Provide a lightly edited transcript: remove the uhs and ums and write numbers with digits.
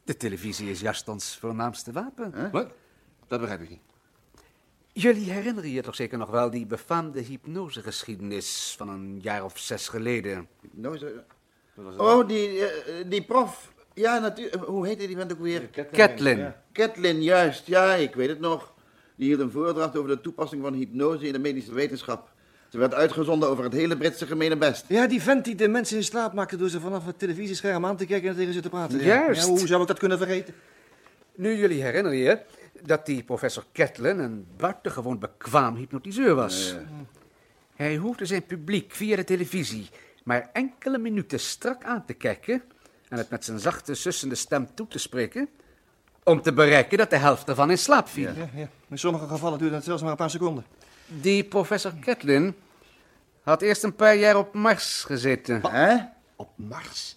De televisie is juist ons voornaamste wapen. Huh? Wat? Dat begrijp ik niet. Jullie herinneren je toch zeker nog wel die befaamde hypnosegeschiedenis van een jaar of 6 geleden? Oh, die prof. Ja, natuurlijk. Hoe heette die vent ook weer? Catlin. Catlin, juist. Ja, ik weet het nog. Die hield een voordracht over de toepassing van hypnose in de medische wetenschap. Ze werd uitgezonden over het hele Britse gemeenebest. Ja, die vent die de mensen in slaap maakte door ze vanaf het televisiescherm aan te kijken en tegen ze te praten. Juist. Ja, hoe zou ik dat kunnen vergeten? Nu, jullie herinneren je dat die professor Catlin een buitengewoon bekwaam hypnotiseur was. Hij hoefde zijn publiek via de televisie maar enkele minuten strak aan te kijken en het met zijn zachte, sussende stem toe te spreken, om te bereiken dat de helft ervan in slaap viel. Ja. In sommige gevallen duurde het zelfs maar een paar seconden. Die professor Catlin had eerst een paar jaar op Mars gezeten. Hè? Op Mars?